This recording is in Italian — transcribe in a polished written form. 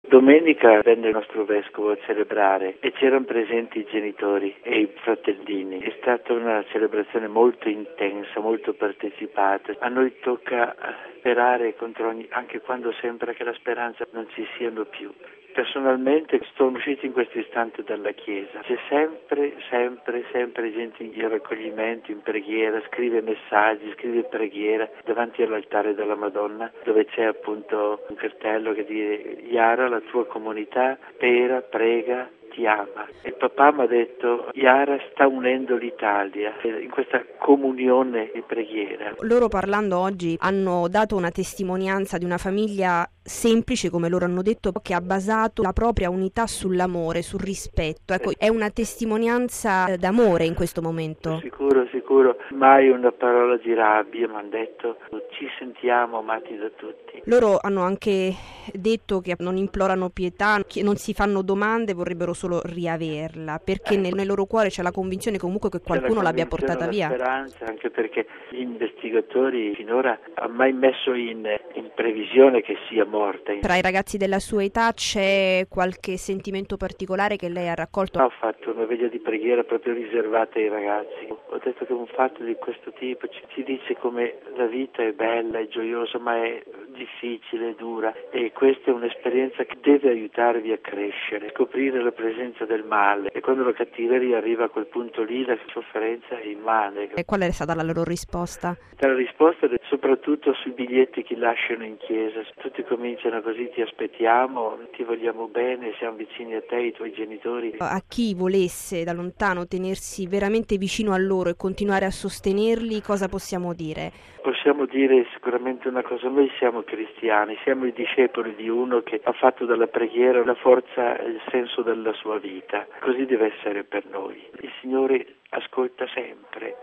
Domenica venne il nostro vescovo a celebrare e c'erano presenti i genitori e i fratellini. È stata una celebrazione molto intensa, molto partecipata. A noi tocca sperare contro anche quando sembra che la speranza non ci siano più. Personalmente sono uscito in questo istante dalla chiesa. C'è sempre gente in raccoglimento, in preghiera, scrive messaggi, scrive preghiera davanti all'altare della Madonna, dove c'è appunto un cartello che dice: Iara, la tua comunità spera, prega, ti ama. E papà mi ha detto: Iara sta unendo l'Italia in questa comunione di preghiera. Loro, parlando oggi, hanno dato una testimonianza di una famiglia semplice, come loro hanno detto, che ha basato la propria unità sull'amore, sul rispetto. Ecco, è una testimonianza d'amore in questo momento. Sicuro, mai una parola di rabbia, mi hanno detto: ci sentiamo amati da tutti. Loro hanno anche detto che non implorano pietà, che non si fanno domande, vorrebbero solo riaverla, perché nel loro cuore c'è la convinzione comunque che qualcuno l'abbia portata via. C'è la speranza, anche perché gli investigatori finora hanno mai messo in previsione che sia morta. Tra i ragazzi della sua età c'è qualche sentimento particolare che lei ha raccolto? Ho fatto una veglia di preghiera proprio riservata ai ragazzi. Ho detto che un fatto di questo tipo ci dice come la vita è bella, è gioiosa, ma è difficile, dura, e questa è un'esperienza che deve aiutarvi a crescere, scoprire la presenza del male, e quando la cattiveria arriva a quel punto lì la sofferenza è immane. E qual è stata la loro risposta? La risposta è soprattutto sui biglietti che lasciano in chiesa. Tutti cominciano così: ti aspettiamo, ti vogliamo bene, siamo vicini a te, i tuoi genitori. A chi volesse da lontano tenersi veramente vicino a loro e continuare a sostenerli, cosa possiamo dire? Possiamo dire sicuramente una cosa: noi siamo cristiani, siamo i discepoli di uno che ha fatto della preghiera la forza e il senso della sua vita. Così deve essere per noi. Il Signore ascolta sempre.